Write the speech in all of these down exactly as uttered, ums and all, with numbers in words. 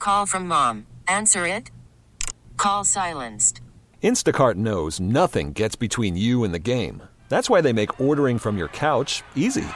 call from mom. Answer it. Call silenced. Instacart knows nothing gets between you and the game. That's why they make ordering from your couch easy.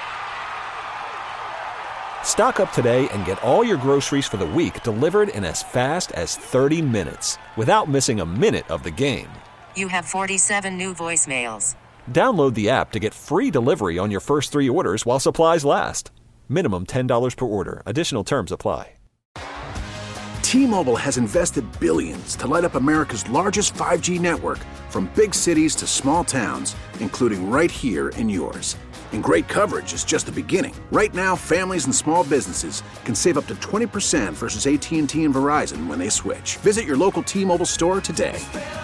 Stock up today and get all your groceries for the week delivered in as fast as thirty minutes without missing a minute of the game. You have forty-seven new voicemails. Download the app to get free delivery on your first three orders while supplies last. Minimum ten dollars per order. Additional terms apply. T-Mobile has invested billions to light up America's largest five G network, from big cities to small towns, including right here in yours. And great coverage is just the beginning. Right now, families and small businesses can save up to twenty percent versus A T and T and Verizon when they switch. Visit your local T-Mobile store today.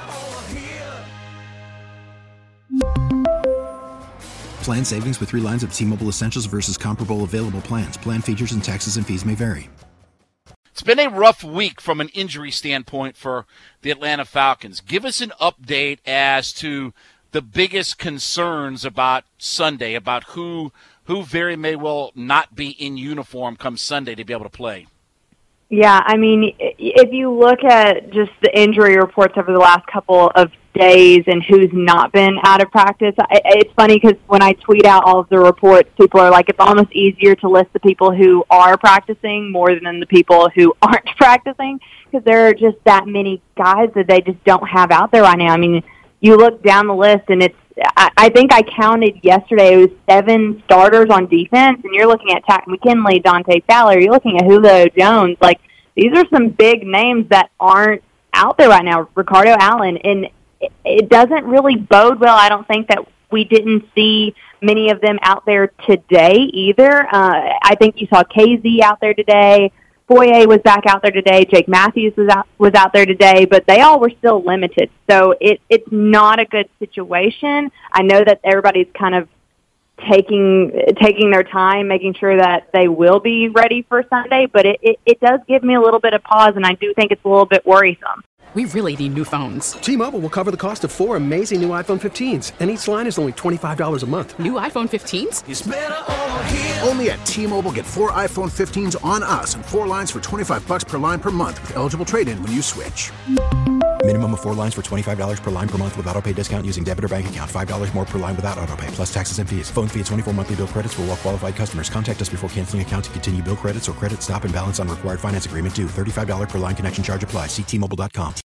Plan savings with three lines of T-Mobile Essentials versus comparable available plans. Plan features and taxes and fees may vary. It's been a rough week from an injury standpoint for the Atlanta Falcons. Give us an update as to the biggest concerns about Sunday, about who who very may well not be in uniform come Sunday to be able to play. Yeah, I mean, if you look at just the injury reports over the last couple of days and who's not been out of practice, it's funny because when I tweet out all of the reports, people are like, it's almost easier to list the people who are practicing more than the people who aren't practicing, because there are just that many guys that they just don't have out there right now. I mean, you look down the list, and it's, I, I think I counted yesterday, it was seven starters on defense, and you're looking at Takk McKinley, Dante Fowler, you're looking at Julio Jones. Like, these are some big names that aren't out there right now, Ricardo Allen, and it, it doesn't really bode well. I don't think that we didn't see many of them out there today either. Uh, I think you saw K Z out there today. Foye was back out there today. Jake Matthews was out, was out there today, but they all were still limited. So it, it's not a good situation. I know that everybody's kind of taking taking their time, making sure that they will be ready for Sunday, but it, it, it does give me a little bit of pause, and I do think it's a little bit worrisome. We really need new phones. T-Mobile will cover the cost of four amazing new iPhone fifteens, and each line is only twenty-five dollars a month. New iPhone fifteens? It's better over here. Only at T-Mobile, get four iPhone fifteens on us and four lines for twenty-five dollars per line per month with eligible trade-in when you switch. Minimum of four lines for twenty-five dollars per line per month with autopay discount using debit or bank account. five dollars more per line without autopay, plus taxes and fees. Phone fee at twenty-four monthly bill credits for well-qualified customers. Contact us before canceling account to continue bill credits or credit stop and balance on required finance agreement due. thirty-five dollars per line connection charge applies. See T Mobile dot com.